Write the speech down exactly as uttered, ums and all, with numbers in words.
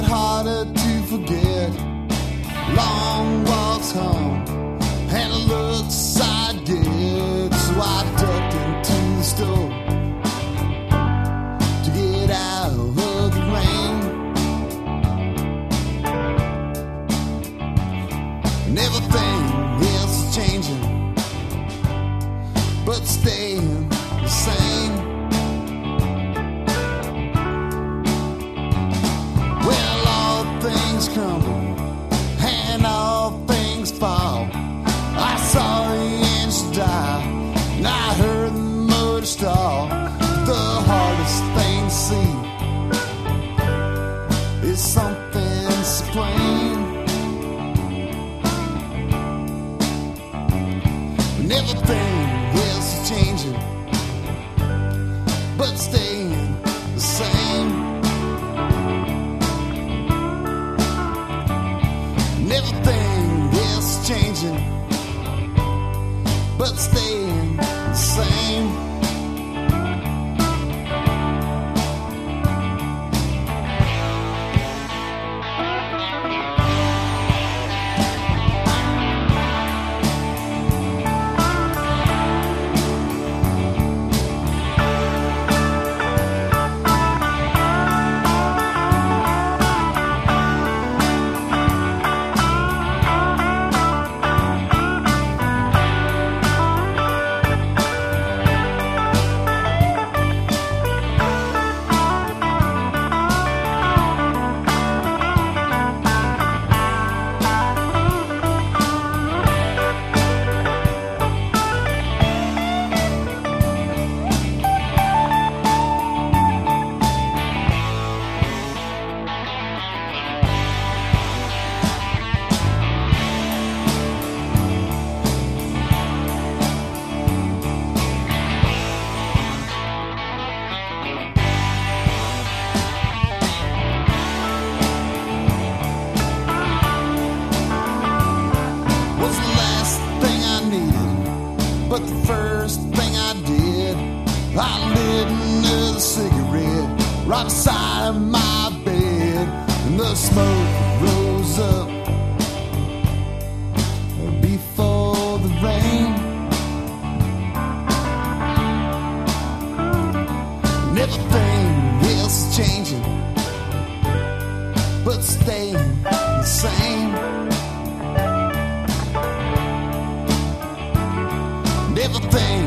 harder to forget. Long walks home and the looks I get, so I ducked into the store to get out of the rain. And everything else is changing, but staying the same. Well, all things crumble and all things fall. I saw the engine die and I heard the motor stall. The hardest thing to see is something so plain. And everything else is changing, but staying the same. And everything else is changing, but staying the same. Was the last thing I needed, but the first thing I did, I lit another cigarette right beside my bed, and the smoke rose up before the rain. And everything else is changing, but staying the same. And everything